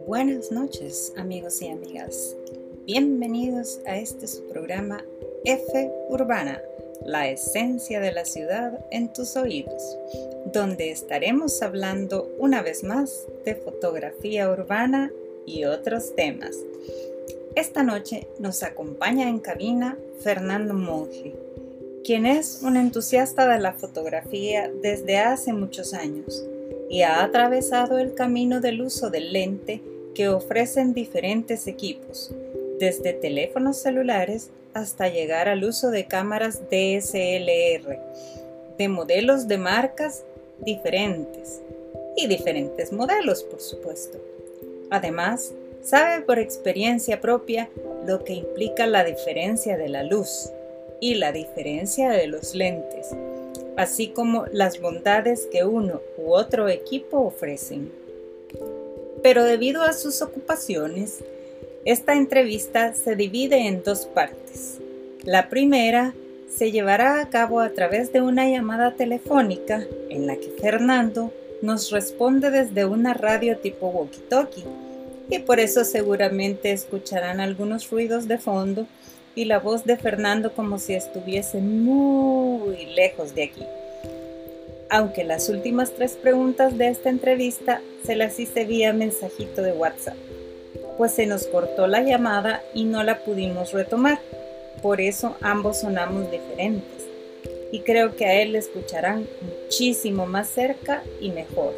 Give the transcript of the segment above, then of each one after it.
Buenas noches, amigos y amigas. Bienvenidos a su programa F Urbana, la esencia de la ciudad en tus oídos, donde estaremos hablando una vez más de fotografía urbana y otros temas. Esta noche nos acompaña en cabina Fernando Monge, quien es un entusiasta de la fotografía desde hace muchos años y ha atravesado el camino del uso del lente que ofrecen diferentes equipos, desde teléfonos celulares hasta llegar al uso de cámaras DSLR, de modelos de marcas diferentes y diferentes modelos, por supuesto. Además, sabe por experiencia propia lo que implica la diferencia de la luz y la diferencia de los lentes, así como las bondades que uno u otro equipo ofrecen. Pero debido a sus ocupaciones, esta entrevista se divide en dos partes. La primera se llevará a cabo a través de una llamada telefónica en la que Fernando nos responde desde una radio tipo walkie-talkie, y por eso seguramente escucharán algunos ruidos de fondo y la voz de Fernando como si estuviese muy lejos de aquí. Aunque las últimas 3 preguntas de esta entrevista se las hice vía mensajito de WhatsApp, pues se nos cortó la llamada y no la pudimos retomar. Por eso ambos sonamos diferentes y creo que a él le escucharán muchísimo más cerca y mejor.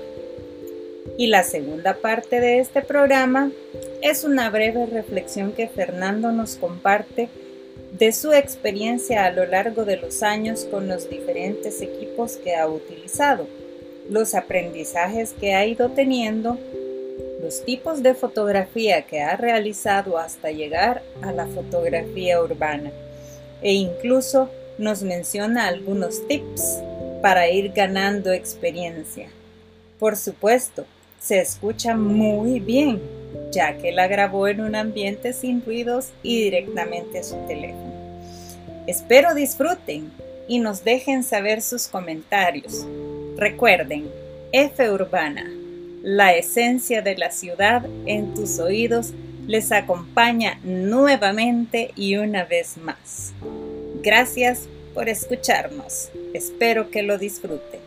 Y la segunda parte de este programa es una breve reflexión que Fernando nos comparte de su experiencia a lo largo de los años con los diferentes equipos que ha utilizado, los aprendizajes que ha ido teniendo, los tipos de fotografía que ha realizado hasta llegar a la fotografía urbana, e incluso nos menciona algunos tips para ir ganando experiencia. Por supuesto, se escucha muy bien, ya que la grabó en un ambiente sin ruidos y directamente a su teléfono. Espero disfruten y nos dejen saber sus comentarios. Recuerden, F Urbana, la esencia de la ciudad en tus oídos, les acompaña nuevamente y una vez más. Gracias por escucharnos. Espero que lo disfruten.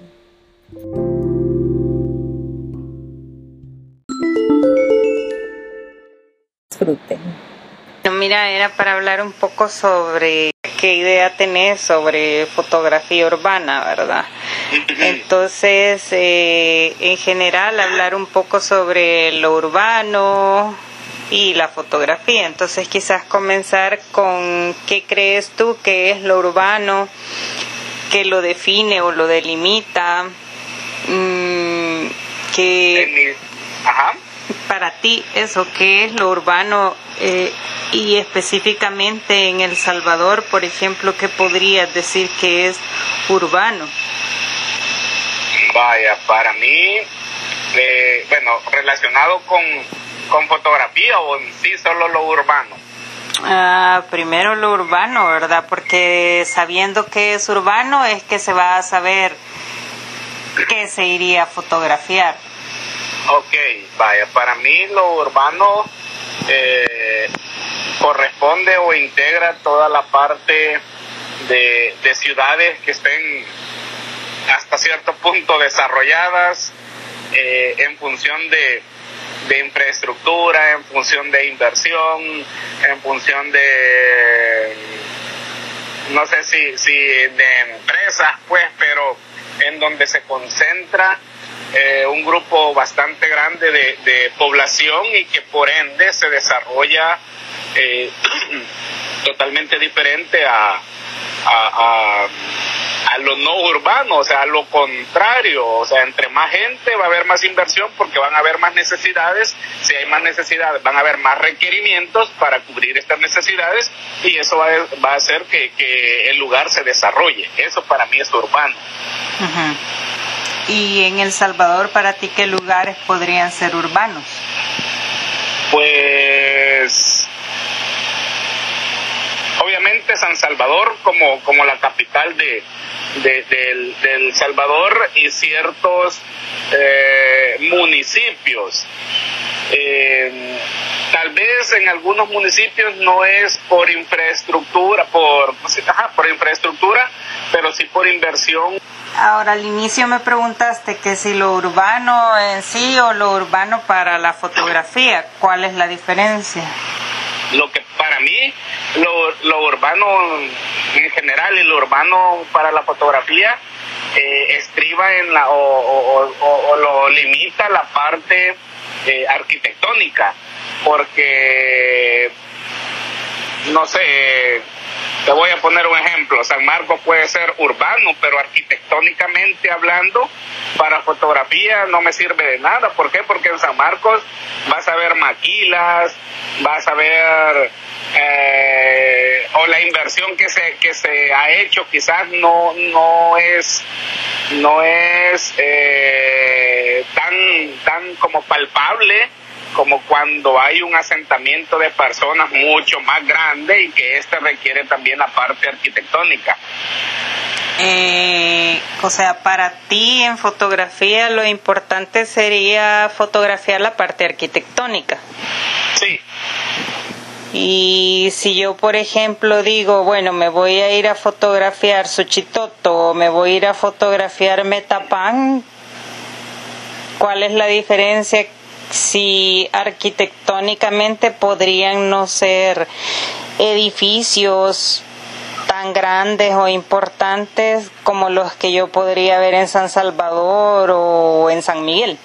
Mira, era para hablar un poco sobre qué idea tenés sobre fotografía urbana, ¿verdad? Entonces, en general, hablar un poco sobre lo urbano y la fotografía. Entonces, quizás comenzar con qué crees tú que es lo urbano, qué lo define o lo delimita, para ti eso, qué es lo urbano y específicamente en El Salvador, por ejemplo, ¿qué podrías decir que es urbano? Vaya, para mí, relacionado con fotografía o en sí solo lo urbano. Primero lo urbano, ¿verdad? Porque sabiendo qué es urbano es que se va a saber qué se iría a fotografiar. Ok, vaya, para mí lo urbano corresponde o integra toda la parte de ciudades que estén hasta cierto punto desarrolladas en función de infraestructura, en función de inversión, en función de, no sé si de empresas, pues, pero en donde se concentra un grupo bastante grande de población y que por ende se desarrolla totalmente diferente a lo no urbano, o sea, a lo contrario, o sea, entre más gente va a haber más inversión porque van a haber más necesidades, si hay más necesidades van a haber más requerimientos para cubrir estas necesidades y eso va a hacer que el lugar se desarrolle. Eso para mí es urbano. Uh-huh. ¿Y en El Salvador para ti qué lugares podrían ser urbanos? Pues obviamente San Salvador como la capital del Salvador y ciertos municipios Tal vez en algunos municipios no es por infraestructura, por infraestructura, pero sí por inversión. Ahora, al inicio me preguntaste que si lo urbano en sí o lo urbano para la fotografía, ¿cuál es la diferencia? Lo que para mí, lo urbano en general y lo urbano para la fotografía estriba en o lo limita la parte arquitectónica, porque no sé, te voy a poner un ejemplo. San Marcos puede ser urbano, pero arquitectónicamente hablando, para fotografía no me sirve de nada. ¿Por qué? Porque en San Marcos vas a ver maquilas, vas a ver o la inversión que se ha hecho quizás no es tan como palpable como cuando hay un asentamiento de personas mucho más grande y que requiere también la parte arquitectónica. O sea, para ti en fotografía lo importante sería fotografiar la parte arquitectónica. Sí. Y si yo, por ejemplo, digo, bueno, me voy a ir a fotografiar Suchitoto o me voy a ir a fotografiar Metapán, ¿cuál es la diferencia si arquitectónicamente podrían no ser edificios tan grandes o importantes como los que yo podría ver en San Salvador o en San Miguel?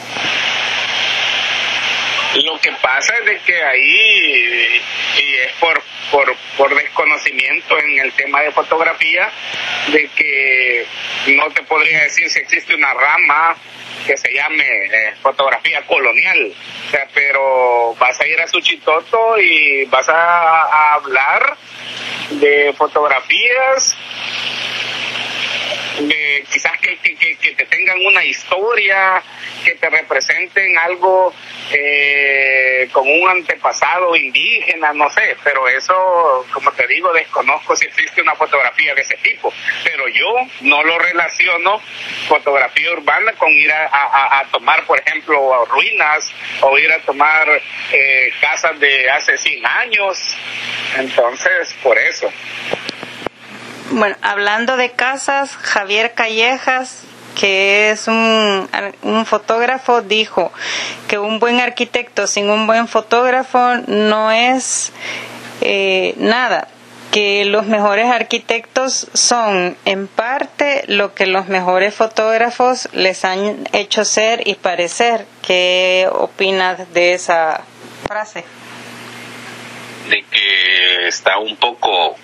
Lo que pasa es de que ahí, y es por desconocimiento en el tema de fotografía, de que no te podría decir si existe una rama que se llame fotografía colonial, o sea, pero vas a ir a Suchitoto y vas a hablar de fotografías quizás que te tengan una historia, que te representen algo con un antepasado indígena, no sé, pero eso, como te digo, desconozco si existe una fotografía de ese tipo, pero yo no lo relaciono fotografía urbana con ir a tomar, por ejemplo, ruinas o ir a tomar casas de hace 100 años, entonces por eso. Bueno, hablando de casas, Javier Callejas, que es un fotógrafo, dijo que un buen arquitecto sin un buen fotógrafo no es nada, que los mejores arquitectos son en parte lo que los mejores fotógrafos les han hecho ser y parecer. ¿Qué opinas de esa frase? De que está un poco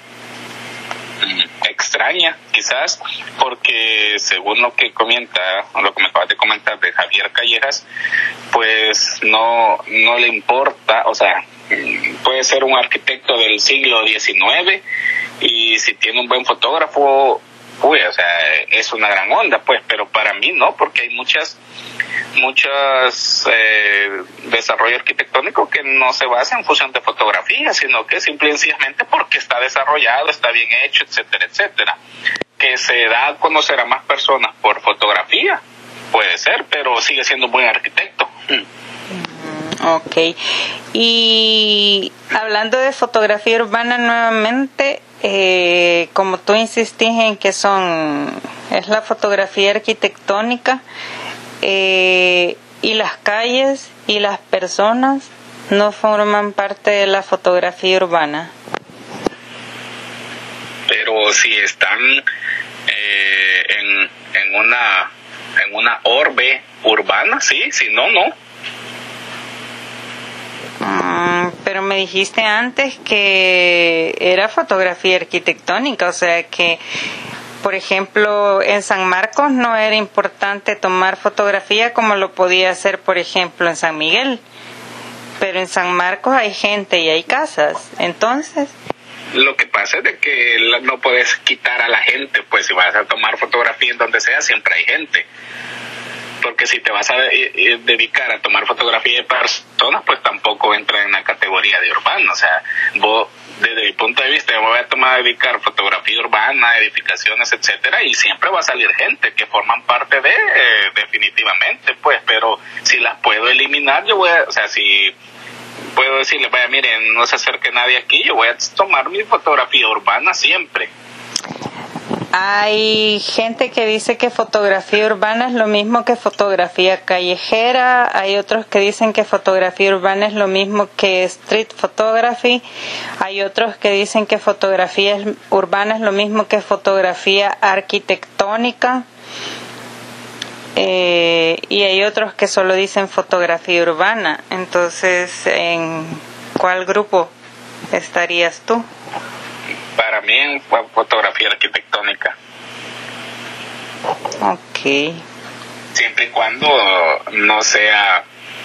extraña quizás, porque según lo que me acabas de comentar de Javier Callejas, pues no le importa, o sea, puede ser un arquitecto del siglo XIX y si tiene un buen fotógrafo, pues, o sea, es una gran onda, pues, pero para mí no, porque hay muchas desarrollo arquitectónico que no se basa en función de fotografía, sino que simple y sencillamente porque está desarrollado, está bien hecho, etcétera, etcétera. Que se da a conocer a más personas por fotografía, puede ser, pero sigue siendo un buen arquitecto. Ok. Y hablando de fotografía urbana nuevamente, como tú insistís en que es la fotografía arquitectónica, y las calles y las personas no forman parte de la fotografía urbana. Pero si están en una orbe urbana, sí, si no, no. Pero me dijiste antes que era fotografía arquitectónica, o sea que, por ejemplo, en San Marcos no era importante tomar fotografía como lo podía hacer, por ejemplo, en San Miguel. Pero en San Marcos hay gente y hay casas, entonces... Lo que pasa es de que no puedes quitar a la gente, pues si vas a tomar fotografía en donde sea, siempre hay gente. porque si te vas a dedicar a tomar fotografía de personas, pues tampoco entra en la categoría de urbano. O sea, vos, desde mi punto de vista, yo me voy a dedicar fotografía urbana, edificaciones, etcétera, y siempre va a salir gente que forman parte de, definitivamente, pues, pero si las puedo eliminar, yo voy a, o sea, si puedo decirle, vaya, miren, no se acerque nadie aquí, yo voy a tomar mi fotografía urbana siempre. Hay gente que dice que fotografía urbana es lo mismo que fotografía callejera, hay otros que dicen que fotografía urbana es lo mismo que street photography, hay otros que dicen que fotografía urbana es lo mismo que fotografía arquitectónica, y hay otros que solo dicen fotografía urbana. Entonces, ¿en cuál grupo estarías tú? Para mí en fotografía arquitectónica. Ok. Siempre y cuando no sea,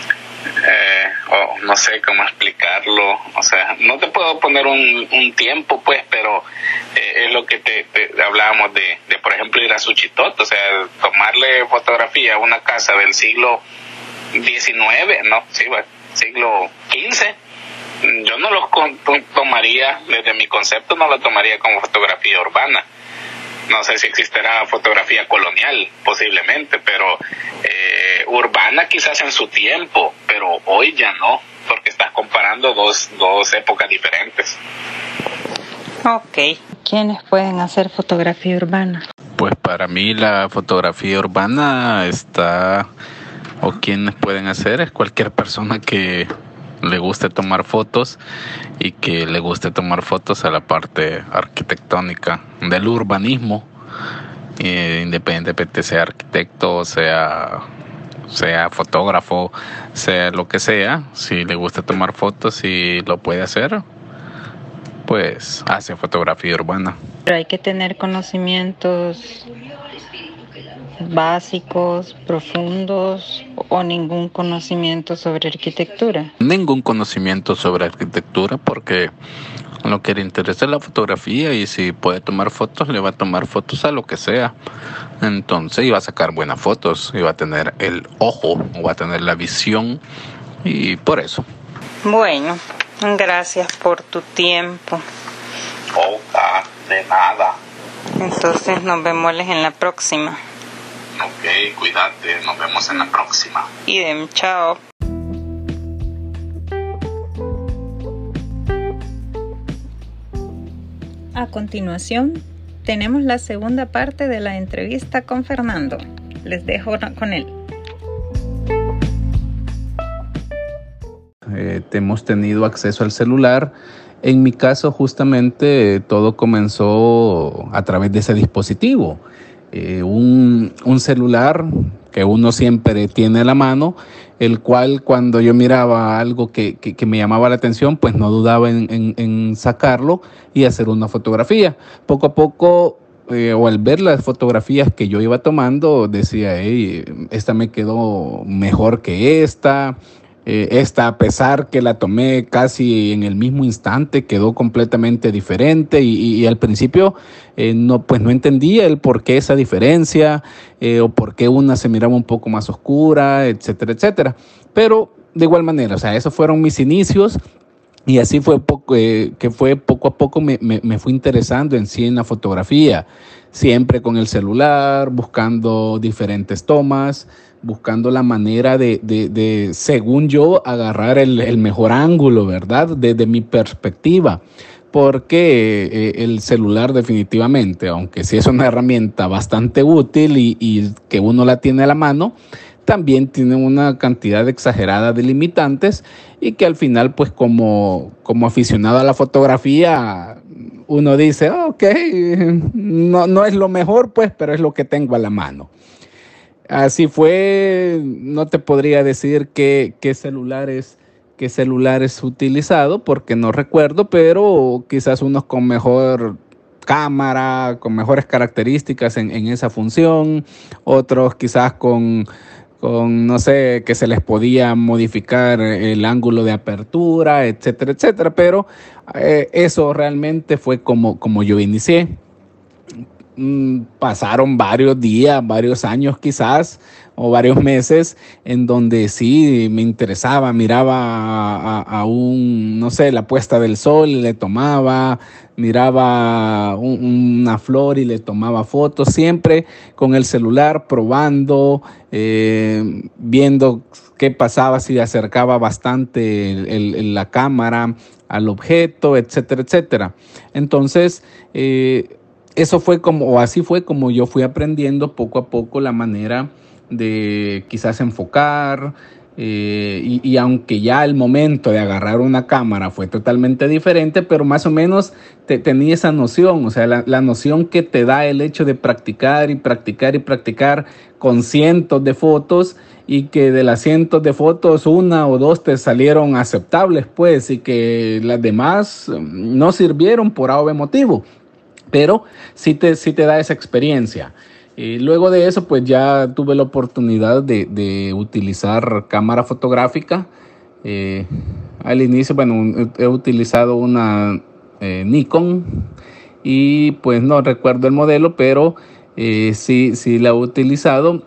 no sé cómo explicarlo, o sea, no te puedo poner un tiempo, pues, pero es lo que te hablábamos de, por ejemplo, ir a Suchitoto, o sea, tomarle fotografía a una casa del siglo XIX, no, sí, siglo XV. Yo no lo tomaría, desde mi concepto, no lo tomaría como fotografía urbana. No sé si existirá fotografía colonial, posiblemente, pero urbana quizás en su tiempo, pero hoy ya no, porque estás comparando dos épocas diferentes. Ok. ¿Quiénes pueden hacer fotografía urbana? Pues para mí la fotografía urbana o quienes pueden hacer, es cualquier persona que le guste tomar fotos y que le guste tomar fotos a la parte arquitectónica del urbanismo, independientemente sea arquitecto, sea fotógrafo, sea lo que sea. Si le gusta tomar fotos y lo puede hacer, pues hace fotografía urbana. Pero hay que tener conocimientos básicos, profundos, o ningún conocimiento sobre arquitectura. Ningún conocimiento sobre arquitectura, porque lo que le interesa es la fotografía, y si puede tomar fotos, le va a tomar fotos a lo que sea. Entonces iba a sacar buenas fotos, iba a tener el ojo, va a tener la visión, y por eso. Bueno, gracias por tu tiempo. De nada. Entonces nos vemos en la próxima. Ok, cuídate, nos vemos en la próxima. Idem, chao. A continuación, tenemos la segunda parte de la entrevista con Fernando. Les dejo con él. Hemos tenido acceso al celular. En mi caso, justamente, todo comenzó a través de ese dispositivo. Un celular que uno siempre tiene a la mano, el cual cuando yo miraba algo que me llamaba la atención, pues no dudaba en sacarlo y hacer una fotografía. Poco a poco, o al ver las fotografías que yo iba tomando, decía, hey, esta me quedó mejor que esta. Esta, a pesar que la tomé casi en el mismo instante, quedó completamente diferente, y al principio no entendía el por qué esa diferencia, o por qué una se miraba un poco más oscura, etcétera, etcétera. Pero de igual manera, o sea, esos fueron mis inicios, y así fue poco a poco me fui interesando en sí en la fotografía, siempre con el celular, buscando diferentes tomas, buscando la manera de según yo, agarrar el mejor ángulo, ¿verdad? Desde mi perspectiva. Porque el celular definitivamente, aunque sí es una herramienta bastante útil y que uno la tiene a la mano, también tiene una cantidad exagerada de limitantes, y que al final, pues como aficionado a la fotografía, uno dice, ok, no es lo mejor, pues, pero es lo que tengo a la mano. Así fue. No te podría decir qué celulares utilizado, porque no recuerdo, pero quizás unos con mejor cámara, con mejores características en esa función, otros quizás con no sé, que se les podía modificar el ángulo de apertura, etcétera, etcétera, pero eso realmente fue como yo inicié. pasaron varios días, varios años quizás, o varios meses, en donde sí me interesaba, miraba no sé, la puesta del sol y le tomaba, miraba una flor y le tomaba fotos, siempre con el celular probando, viendo qué pasaba si acercaba bastante la cámara al objeto, etcétera, etcétera. Entonces, así fue como yo fui aprendiendo poco a poco la manera de quizás enfocar, y aunque ya el momento de agarrar una cámara fue totalmente diferente, pero más o menos tenía esa noción, o sea, la noción que te da el hecho de practicar y practicar y practicar con cientos de fotos, y que de las cientos de fotos 1 o 2 te salieron aceptables, pues, y que las demás no sirvieron por A o B motivo, pero sí te da esa experiencia. Y luego de eso, pues ya tuve la oportunidad de utilizar cámara fotográfica. Al inicio, bueno, he utilizado una Nikon, y pues no recuerdo el modelo, pero sí la he utilizado.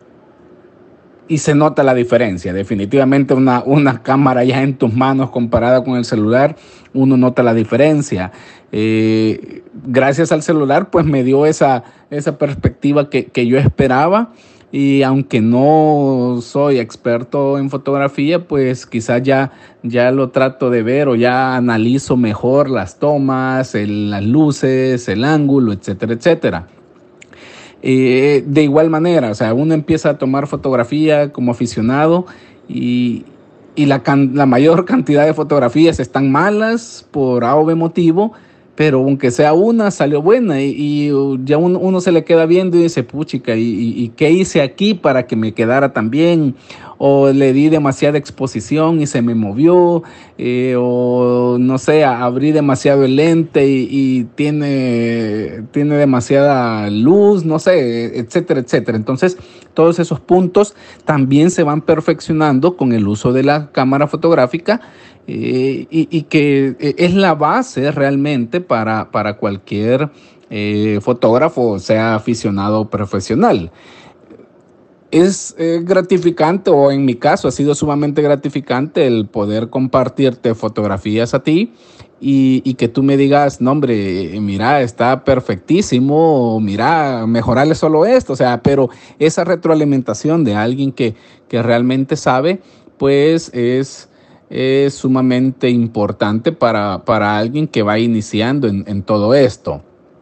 Y se nota la diferencia, definitivamente una cámara ya en tus manos comparada con el celular, uno nota la diferencia. Gracias al celular, pues me dio esa perspectiva que yo esperaba, y aunque no soy experto en fotografía, pues quizás ya lo trato de ver, o ya analizo mejor las tomas, las luces, el ángulo, etcétera, etcétera. De igual manera, o sea, uno empieza a tomar fotografía como aficionado, y la mayor cantidad de fotografías están malas por A o B motivo, pero aunque sea una, salió buena, y ya uno se le queda viendo y dice, puchica, ¿y qué hice aquí para que me quedara tan bien? O le di demasiada exposición y se me movió, o no sé, abrí demasiado el lente y tiene demasiada luz, no sé, etcétera, etcétera. Entonces, todos esos puntos también se van perfeccionando con el uso de la cámara fotográfica, y que es la base realmente para cualquier fotógrafo, sea aficionado o profesional. Es gratificante, o en mi caso ha sido sumamente gratificante, el poder compartirte fotografías a ti, y que tú me digas, no hombre, mira, está perfectísimo, o mira, mejorarle solo esto, o sea, pero esa retroalimentación de alguien que realmente sabe, pues es sumamente importante para alguien que va iniciando en todo esto.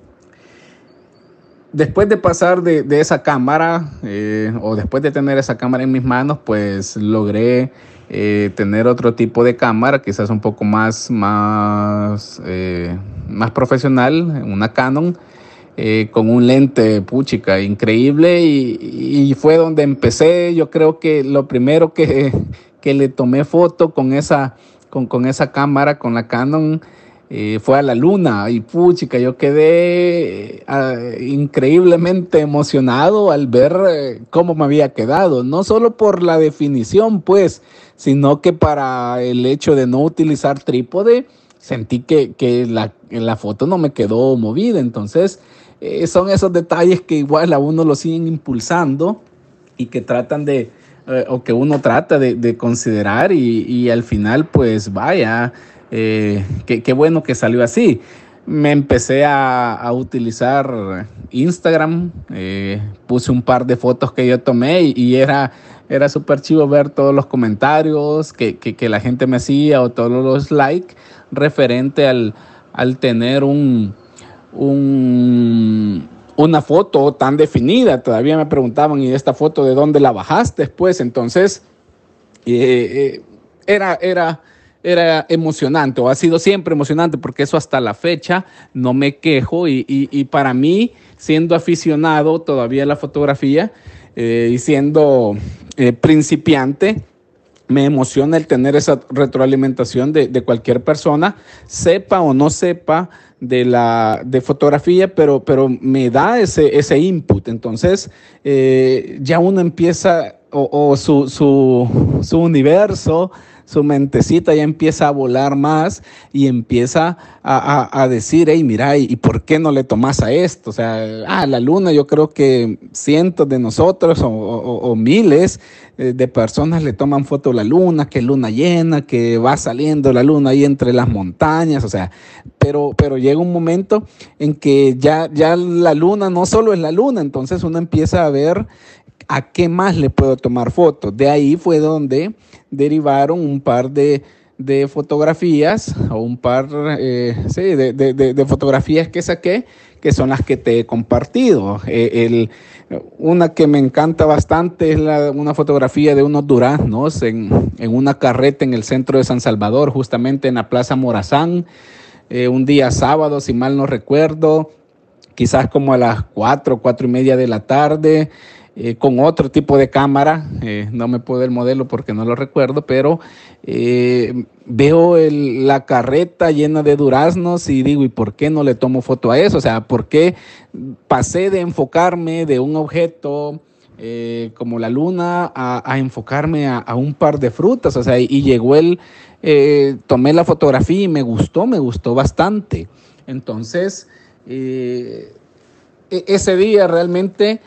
Después de pasar de esa cámara, o después de tener esa cámara en mis manos, pues logré tener otro tipo de cámara, quizás un poco más profesional, una Canon, con un lente puchica increíble, y fue donde empecé. Yo creo que lo primero que le tomé foto con esa cámara, con la Canon, fue a la luna, y puchica, yo quedé increíblemente emocionado al ver cómo me había quedado, no solo por la definición, pues, sino que para el hecho de no utilizar trípode, sentí que la foto no me quedó movida. Entonces, son esos detalles que igual a uno lo siguen impulsando, y que tratan o que uno trata de considerar, y al final, pues vaya, qué bueno que salió así. Me empecé a utilizar Instagram, puse un par de fotos que yo tomé, y era súper chido ver todos los comentarios que la gente me hacía, o todos los likes referente al tener una foto tan definida. Todavía me preguntaban, ¿y esta foto de dónde la bajaste? Pues entonces era emocionante, o ha sido siempre emocionante, porque eso hasta la fecha no me quejo, y para mí, siendo aficionado todavía a la fotografía, y siendo principiante, me emociona el tener esa retroalimentación de cualquier persona, sepa o no sepa de fotografía, pero me da ese input. Entonces ya uno empieza, o su universo su mentecita ya empieza a volar más y empieza a decir, hey, mira, ¿y por qué no le tomas a esto? O sea, la luna, yo creo que cientos de nosotros o miles de personas le toman foto a la luna, que luna llena, que va saliendo la luna ahí entre las montañas, o sea, pero llega un momento en que ya la luna no solo es la luna, entonces uno empieza a ver a qué más le puedo tomar fotos. De ahí fue donde derivaron un par de fotografías, o un par de fotografías que saqué, que son las que te he compartido. Una que me encanta bastante es una fotografía de unos duraznos en una carreta en el centro de San Salvador, justamente en la Plaza Morazán, un día sábado, si mal no recuerdo, quizás como a las 4:30 de la tarde, con otro tipo de cámara, no me puedo el modelo porque no lo recuerdo, pero veo la carreta llena de duraznos y digo, ¿y por qué no le tomo foto a eso? O sea, ¿por qué pasé de enfocarme de un objeto como la luna a enfocarme a un par de frutas? O sea, y llegó tomé la fotografía y me gustó bastante. Entonces, ese día realmente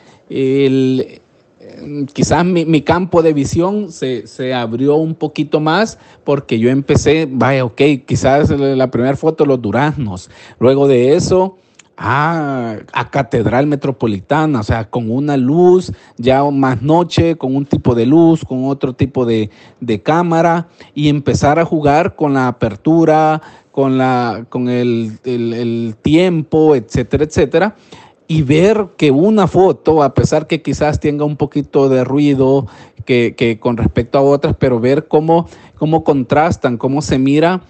quizás mi campo de visión se abrió un poquito más, porque yo empecé, quizás la primera foto, los duraznos, luego de eso a Catedral Metropolitana, o sea, con una luz ya más noche, con un tipo de luz, con otro tipo de cámara, y empezar a jugar con la apertura, con el tiempo, etcétera, etcétera. Y ver que una foto, a pesar que quizás tenga un poquito de ruido que con respecto a otras, pero ver cómo contrastan, cómo se mira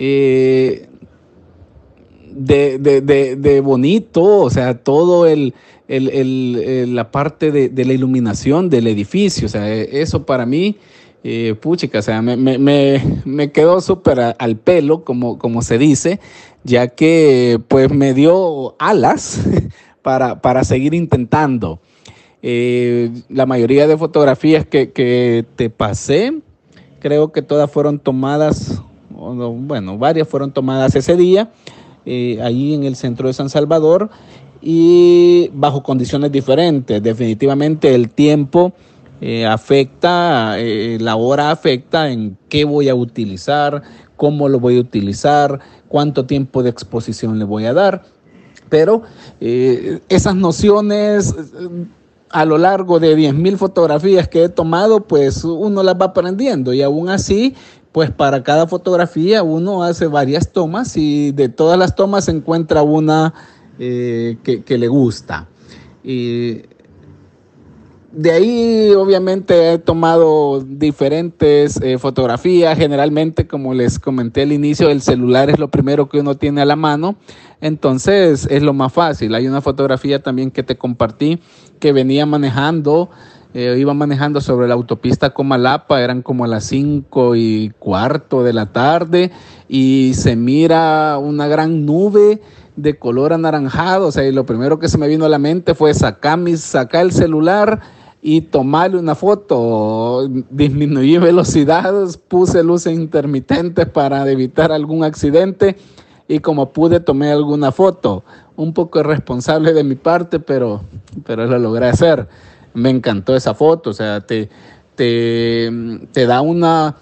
de bonito, o sea, todo la parte de la iluminación del edificio, o sea, eso para mí, puchica, o sea, me quedó súper al pelo, como se dice, ya que pues me dio alas para seguir intentando. La mayoría de fotografías que te pasé, creo que todas fueron tomadas, varias fueron tomadas ese día, ahí en el centro de San Salvador, y bajo condiciones diferentes. Definitivamente el tiempo afecta, la hora afecta en qué voy a utilizar, cómo lo voy a utilizar, cuánto tiempo de exposición le voy a dar. Pero esas nociones a lo largo de 10,000 fotografías que he tomado, pues uno las va aprendiendo, y aún así, pues para cada fotografía uno hace varias tomas, y de todas las tomas se encuentra una que le gusta. De ahí obviamente he tomado diferentes fotografías. Generalmente, como les comenté al inicio, el celular es lo primero que uno tiene a la mano, entonces es lo más fácil. Hay una fotografía también que te compartí, que venía manejando, iba manejando sobre la autopista Comalapa, eran como a las 5:15 de la tarde, y se mira una gran nube de color anaranjado, o sea, y lo primero que se me vino a la mente fue sacar el celular y tomarle una foto. Disminuí velocidades, puse luces intermitentes para evitar algún accidente, y como pude tomé alguna foto. Un poco irresponsable de mi parte, pero lo logré hacer. Me encantó esa foto, o sea, te da una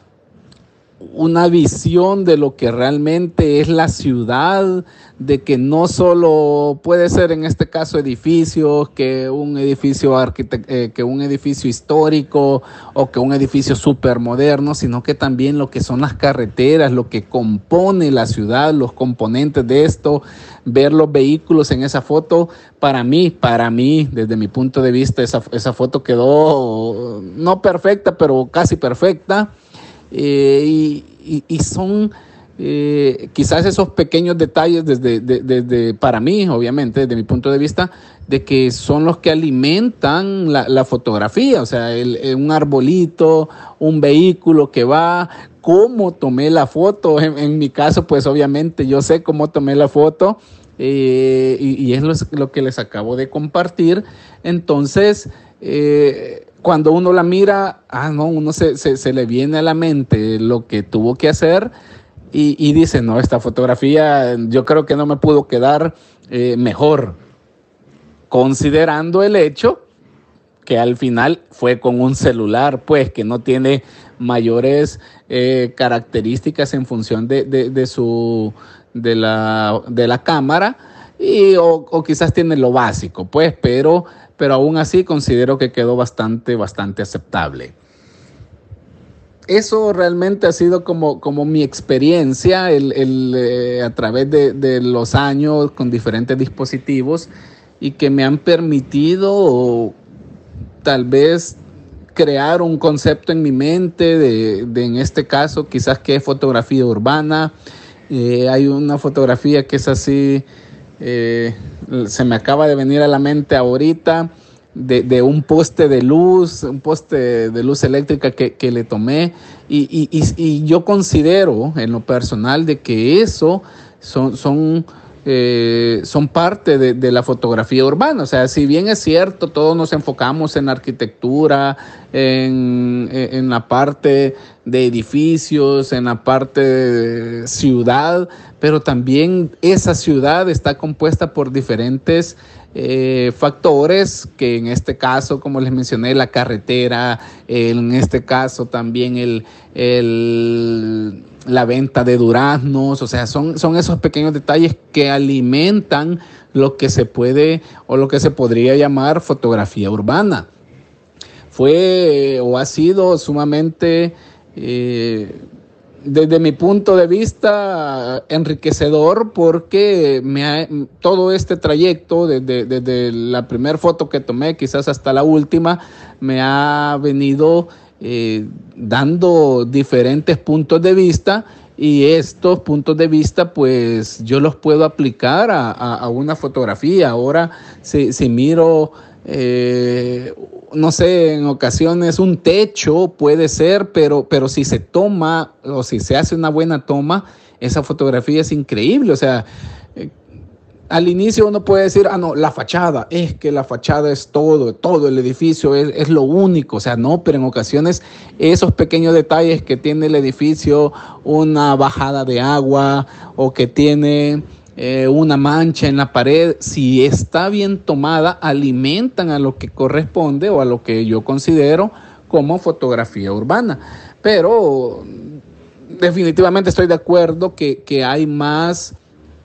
visión de lo que realmente es la ciudad, de que no solo puede ser en este caso edificios, que un edificio histórico o que un edificio súper moderno, sino que también lo que son las carreteras, lo que compone la ciudad, los componentes de esto, ver los vehículos en esa foto. Para mí, desde mi punto de vista, esa foto quedó no perfecta, pero casi perfecta. Y son quizás esos pequeños detalles desde para mí, obviamente, desde mi punto de vista, de que son los que alimentan la fotografía. O sea, un arbolito, un vehículo que va, cómo tomé la foto. En mi caso, pues obviamente yo sé cómo tomé la foto, y es lo que les acabo de compartir. Entonces, cuando uno la mira, uno se le viene a la mente lo que tuvo que hacer y dice, no, esta fotografía yo creo que no me pudo quedar mejor, considerando el hecho que al final fue con un celular, pues, que no tiene mayores características en función de la cámara, o quizás tiene lo básico, pues, pero aún así considero que quedó bastante aceptable. Eso realmente ha sido como mi experiencia a través de los años con diferentes dispositivos, y que me han permitido tal vez crear un concepto en mi mente de en este caso quizás qué es fotografía urbana. Hay una fotografía que es así, se me acaba de venir a la mente ahorita, de un poste de luz eléctrica que le tomé, y yo considero en lo personal de que eso son parte de la fotografía urbana. O sea, si bien es cierto, todos nos enfocamos en arquitectura, en la parte de edificios, en la parte de ciudad, pero también esa ciudad está compuesta por diferentes factores, que en este caso, como les mencioné, la carretera, en este caso también la venta de duraznos. O sea, son esos pequeños detalles que alimentan lo que se puede o lo que se podría llamar fotografía urbana. Fue o ha sido sumamente, desde mi punto de vista, enriquecedor, porque todo este trayecto, desde la primera foto que tomé quizás hasta la última, me ha venido dando diferentes puntos de vista, y estos puntos de vista pues yo los puedo aplicar a una fotografía. Ahora si miro, no sé, en ocasiones un techo puede ser, pero si se toma o si se hace una buena toma, esa fotografía es increíble. O sea, al inicio uno puede decir, no, la fachada, es que la fachada es todo el edificio es lo único. O sea, no, pero en ocasiones esos pequeños detalles que tiene el edificio, una bajada de agua, o que tiene una mancha en la pared, si está bien tomada, alimentan a lo que corresponde o a lo que yo considero como fotografía urbana. Pero definitivamente estoy de acuerdo que hay más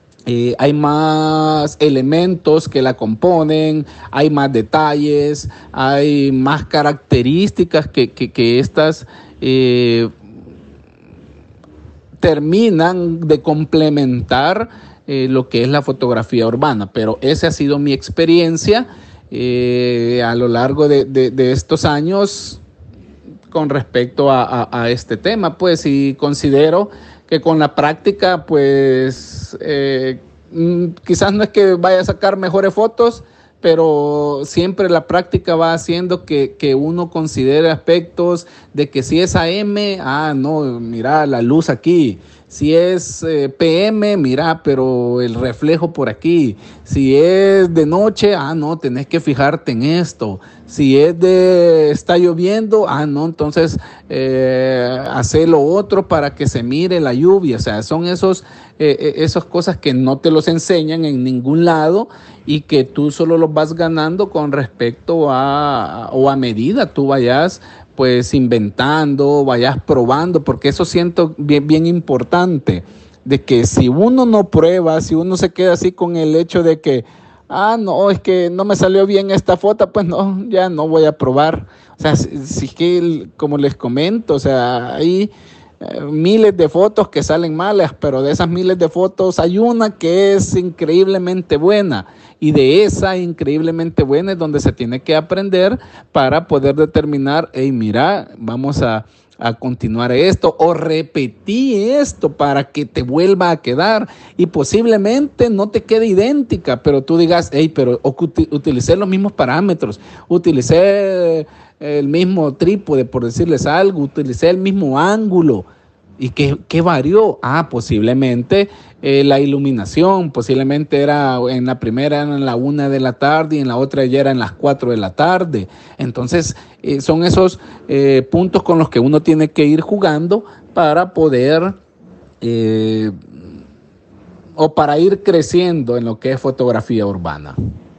elementos que la componen, hay más detalles, hay más características que estas terminan de complementar lo que es la fotografía urbana. Pero esa ha sido mi experiencia a lo largo de estos años con respecto a este tema, pues, y considero que con la práctica, pues, quizás no es que vaya a sacar mejores fotos, pero siempre la práctica va haciendo que uno considere aspectos de que si es AM, no, mira la luz aquí. Si es PM, mira, pero el reflejo por aquí. Si es de noche, no, tenés que fijarte en esto. Si está lloviendo, no, entonces hacer lo otro para que se mire la lluvia. O sea, son esas cosas que no te los enseñan en ningún lado, y que tú solo los vas ganando con respecto a medida tú vayas pues inventando, vayas probando, porque eso siento bien importante, de que si uno no prueba, si uno se queda así con el hecho de que, no, es que no me salió bien esta foto, pues no, ya no voy a probar. O sea, si que, como les comento, o sea, hay miles de fotos que salen malas, pero de esas miles de fotos hay una que es increíblemente buena, y de esa increíblemente buena es donde se tiene que aprender para poder determinar, mira, vamos a continuar esto, o repetir esto para que te vuelva a quedar, y posiblemente no te quede idéntica, pero tú digas, pero utilicé los mismos parámetros, utilicé el mismo trípode, por decirles algo, utilicé el mismo ángulo, ¿Y qué varió? Posiblemente la iluminación, posiblemente era en la primera en la 1 de la tarde y en la otra ya era en las 4 de la tarde. Entonces son esos puntos con los que uno tiene que ir jugando para poder o para ir creciendo en lo que es fotografía urbana.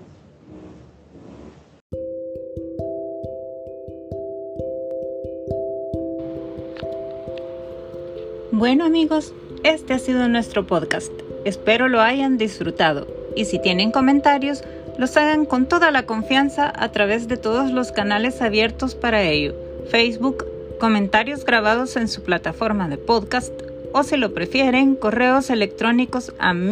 Bueno amigos, este ha sido nuestro podcast. Espero lo hayan disfrutado y si tienen comentarios, los hagan con toda la confianza a través de todos los canales abiertos para ello. Facebook, comentarios grabados en su plataforma de podcast o si lo prefieren, correos electrónicos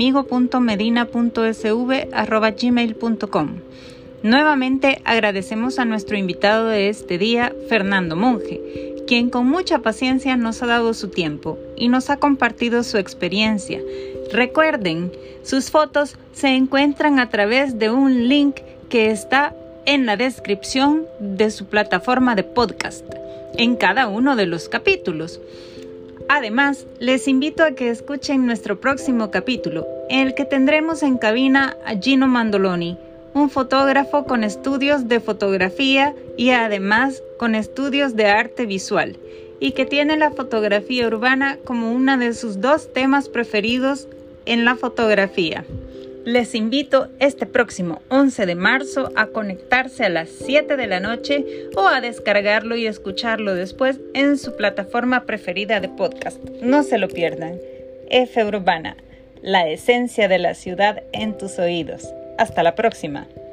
amigo.medina.sv@gmail.com. Nuevamente agradecemos a nuestro invitado de este día, Fernando Monge, quien con mucha paciencia nos ha dado su tiempo y nos ha compartido su experiencia. Recuerden, sus fotos se encuentran a través de un link que está en la descripción de su plataforma de podcast, en cada uno de los capítulos. Además, les invito a que escuchen nuestro próximo capítulo, en el que tendremos en cabina a Gino Mandoloni, un fotógrafo con estudios de fotografía y además con estudios de arte visual, y que tiene la fotografía urbana como uno de sus 2 temas preferidos en la fotografía. Les invito este próximo 11 de marzo a conectarse a las 7 de la noche o a descargarlo y escucharlo después en su plataforma preferida de podcast. No se lo pierdan. F Urbana, la esencia de la ciudad en tus oídos. Hasta la próxima.